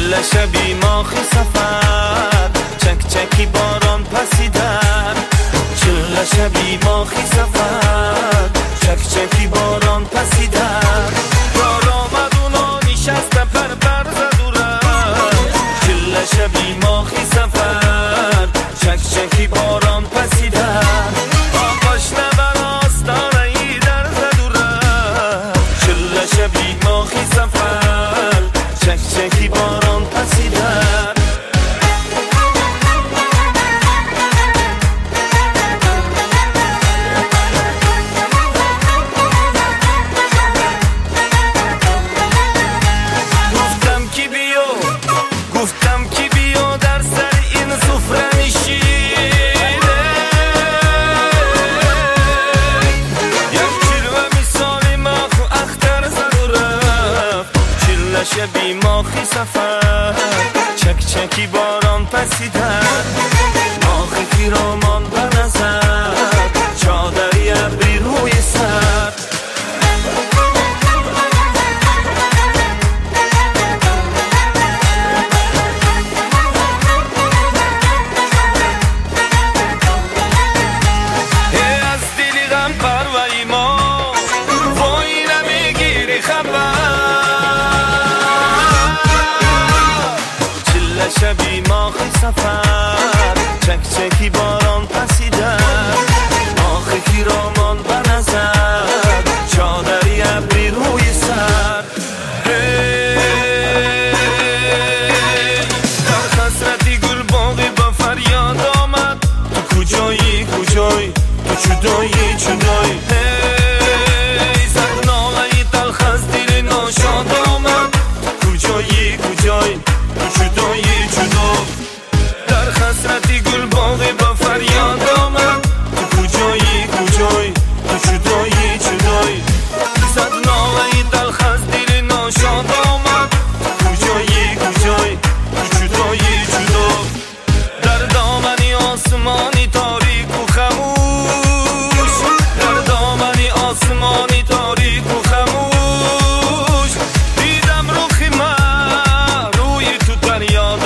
چله شبی ماخی سفر چک چکی باران پسیدن چله شبی ماخی سفر چک چکی باران پسیدن یار آمد اونا نشسته پر پر زد و رفت چله شبی ماخی سفر چک چکی باران پسیدن آقاش نبر آستانه ای در زد و رفت چله شبی ماخی سفر چک چکی باران پسیدن گفتم کی بیا در سر این سفره نشینه یک چلوه مثالی ماخو اختر زد و رفت چله شبی ماخی سفر چک چکی باران پسیدن ماخی پیرامان به نظر چادری ابری روی سر شبی ماخی سفر چک چکی باران پسیدن ماخی پیرامان به نظر چادری ابری روی سر در خسرتی گل باغی با فریاد آمد تو کجایی کجایی تو چودایی چودایی زد ناغهی تلخ از دل ناشاد آمد تو کجایی کجایی تو چودایی در خسرتی گل باغی با فریاد آمد تو کجایی کجایی تو چودایی چودایی زد ناغهی تلخ از دل ناشاد آمد تو کجایی کجایی تو چودایی چودایی در دامنی آسمانی تاریک و خموش در دامنی آسمانی تاریک و خموش دیدم روخی من روی تو فریاد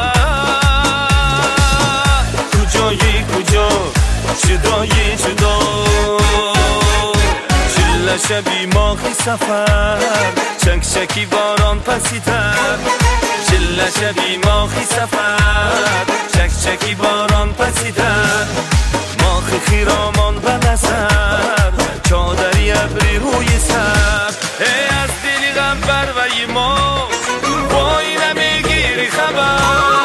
چدایی چدا چله شبی ماخی سفر چک چکی باران پسیدن چله شبی ماخی سفر چک چکی باران پسیدن ماخی خیرامان به نظر چادری ابری روی سر ای از دلی غم پروای ما وای نمیگیری خبر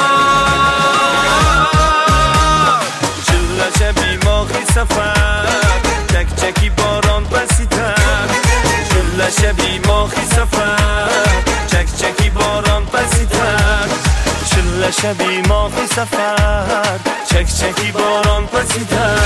شبی ماخی سفر چک چکی باران پسیدن چله شبی ماخی سفر چک چکی باران پسیدن چله شبی ماخی سفر چک چکی باران پسیدن